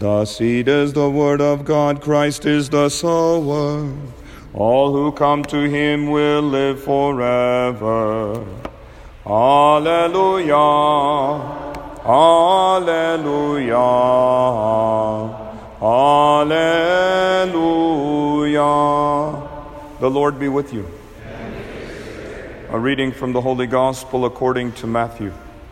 The seed is the word of God, Christ is the sower. All who come to him will live forever. Alleluia, alleluia, alleluia. The Lord be with you. A reading from the Holy Gospel according to Matthew.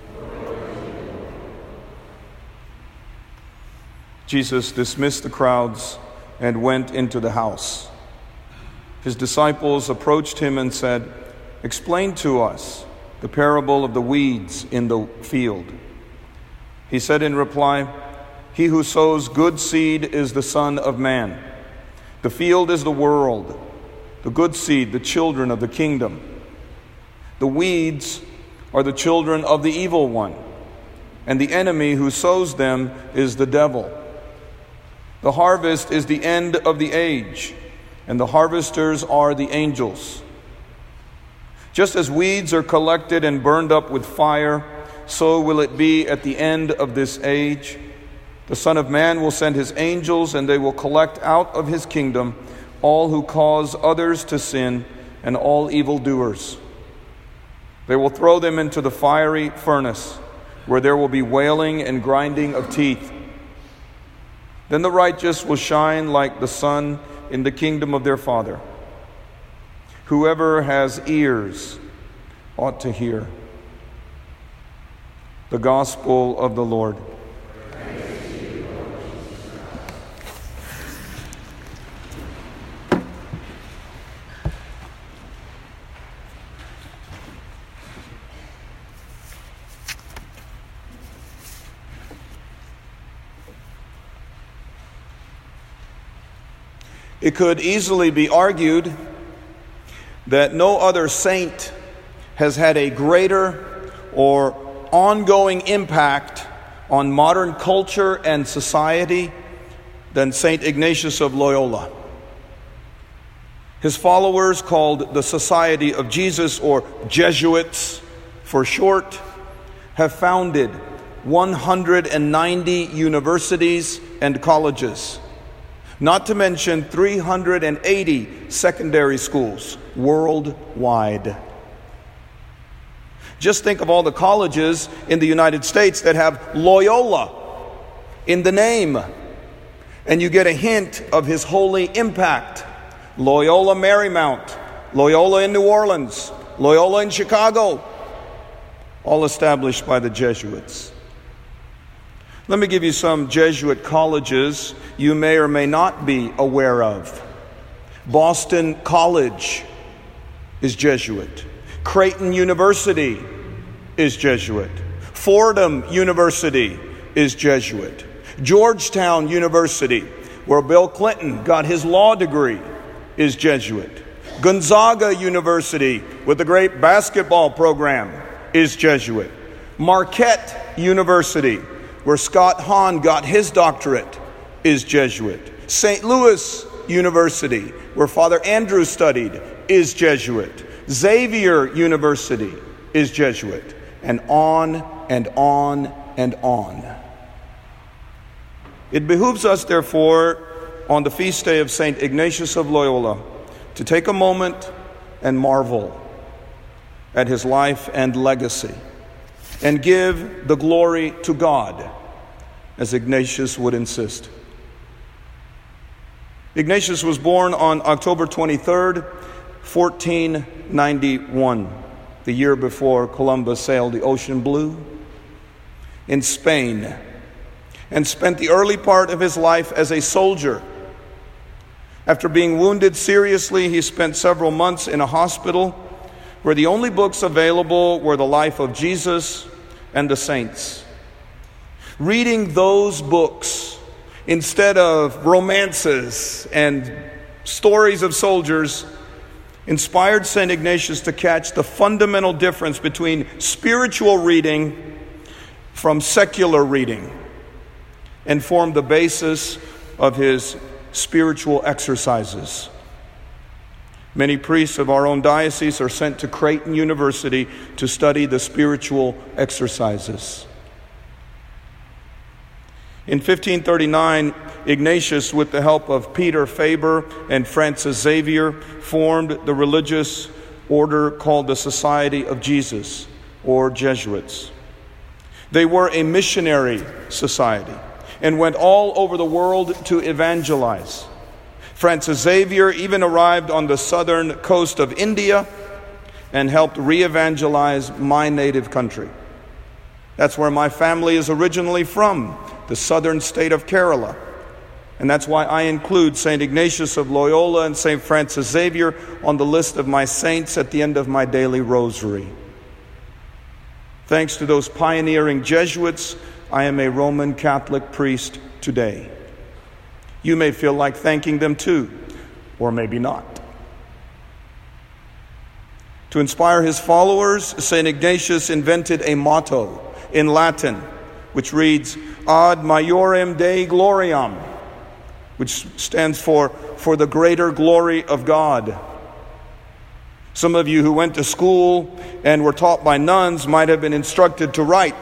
Jesus dismissed the crowds and went into the house. His disciples approached him and said, "Explain to us the parable of the weeds in the field." He said in reply, "He who sows good seed is the Son of Man. The field is the world, the good seed, the children of the kingdom. The weeds are the children of the evil one, and the enemy who sows them is the devil. The harvest is the end of the age, and the harvesters are the angels. Just as weeds are collected and burned up with fire, so will it be at the end of this age. The Son of Man will send his angels, and they will collect out of his kingdom all who cause others to sin and all evildoers. They will throw them into the fiery furnace, where there will be wailing and grinding of teeth. Then the righteous will shine like the sun in the kingdom of their Father. Whoever has ears ought to hear." The Gospel of the Lord. It could easily be argued that no other saint has had a greater or ongoing impact on modern culture and society than St. Ignatius of Loyola. His followers, called the Society of Jesus, or Jesuits for short, have founded 190 universities and colleges, not to mention 380 secondary schools worldwide. Just think of all the colleges in the United States that have Loyola in the name, and you get a hint of his holy impact. Loyola Marymount, Loyola in New Orleans, Loyola in Chicago, all established by the Jesuits. Let me give you some Jesuit colleges you may or may not be aware of. Boston College is Jesuit. Creighton University is Jesuit. Fordham University is Jesuit. Georgetown University, where Bill Clinton got his law degree, is Jesuit. Gonzaga University, with the great basketball program, is Jesuit. Marquette University, where Scott Hahn got his doctorate, is Jesuit. St. Louis University, where Father Andrew studied, is Jesuit. Xavier University is Jesuit. And on and on and on. It behooves us, therefore, on the feast day of St. Ignatius of Loyola, to take a moment and marvel at his life and legacy, and give the glory to God, as Ignatius would insist. Ignatius was born on October 23rd, 1491, the year before Columbus sailed the ocean blue, in Spain, and spent the early part of his life as a soldier. After being wounded seriously, he spent several months in a hospital where the only books available were the life of Jesus and the saints. Reading those books instead of romances and stories of soldiers inspired St. Ignatius to catch the fundamental difference between spiritual reading from secular reading, and formed the basis of his spiritual exercises. Many priests of our own diocese are sent to Creighton University to study the spiritual exercises. In 1539, Ignatius, with the help of Peter Faber and Francis Xavier, formed the religious order called the Society of Jesus, or Jesuits. They were a missionary society and went all over the world to evangelize. Francis Xavier even arrived on the southern coast of India and helped re-evangelize my native country. That's where my family is originally from, the southern state of Kerala. And that's why I include St. Ignatius of Loyola and St. Francis Xavier on the list of my saints at the end of my daily rosary. Thanks to those pioneering Jesuits, I am a Roman Catholic priest today. You may feel like thanking them too, or maybe not. To inspire his followers, St. Ignatius invented a motto in Latin, which reads, Ad Maiorem Dei Gloriam, which stands for the greater glory of God. Some of you who went to school and were taught by nuns might have been instructed to write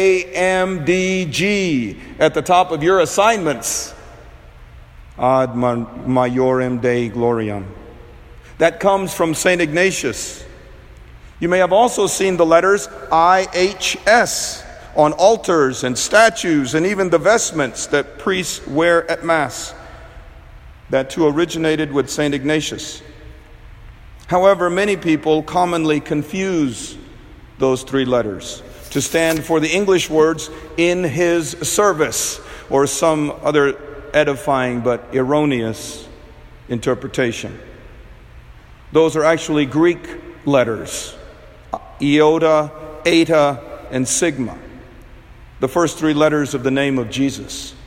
AMDG at the top of your assignments. Ad Maiorem Dei Gloriam. That comes from St. Ignatius. You may have also seen the letters IHS on altars and statues and even the vestments that priests wear at Mass. That too originated with St. Ignatius. However, many people commonly confuse those three letters to stand for the English words "in his service" or some other edifying but erroneous interpretation. Those are actually Greek letters, iota, eta, and sigma, the first three letters of the name of Jesus.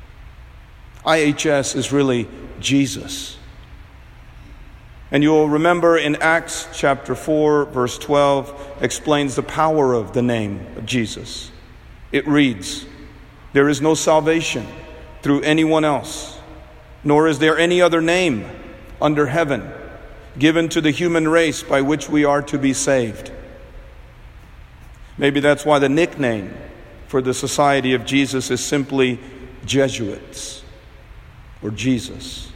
IHS is really Jesus. And you'll remember in Acts chapter 4, verse 12, explains the power of the name of Jesus. It reads, "There is no salvation through anyone else, nor is there any other name under heaven given to the human race by which we are to be saved." Maybe that's why the nickname for the Society of Jesus is simply Jesuits or Jesus.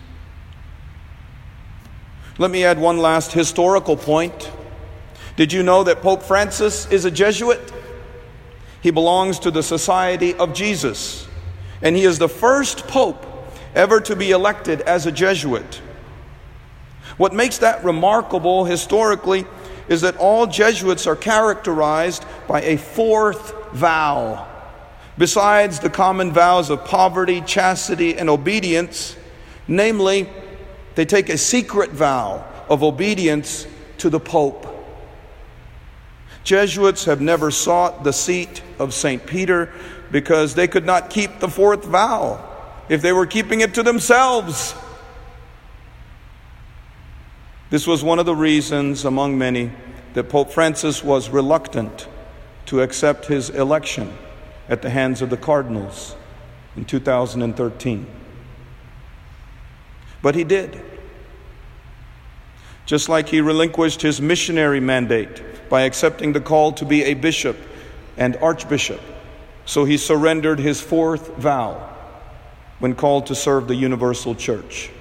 Let me add one last historical point. Did you know that Pope Francis is a Jesuit? He belongs to the Society of Jesus, and he is the first pope ever to be elected as a Jesuit. What makes that remarkable historically is that all Jesuits are characterized by a fourth vow. Besides the common vows of poverty, chastity, and obedience, namely, they take a secret vow of obedience to the Pope. Jesuits have never sought the seat of St. Peter because they could not keep the fourth vow if they were keeping it to themselves. This was one of the reasons, among many, that Pope Francis was reluctant to accept his election at the hands of the cardinals in 2013. But he did. Just like he relinquished his missionary mandate by accepting the call to be a bishop and archbishop, so he surrendered his fourth vow when called to serve the universal church.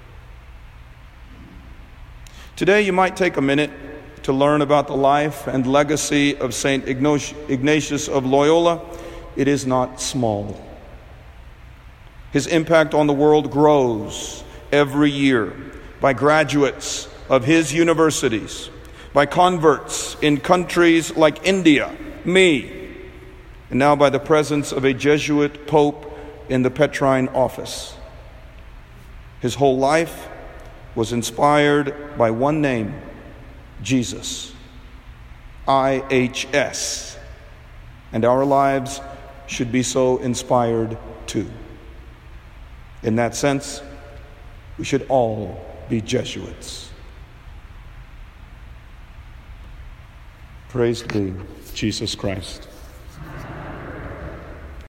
Today you might take a minute to learn about the life and legacy of St. Ignatius of Loyola. It is not small. His impact on the world grows every year by graduates of his universities, by converts in countries like India, me, and now by the presence of a Jesuit pope in the Petrine office. His whole life was inspired by one name, Jesus, IHS, and our lives should be so inspired too. In that sense, we should all be Jesuits. Praise be Jesus Christ.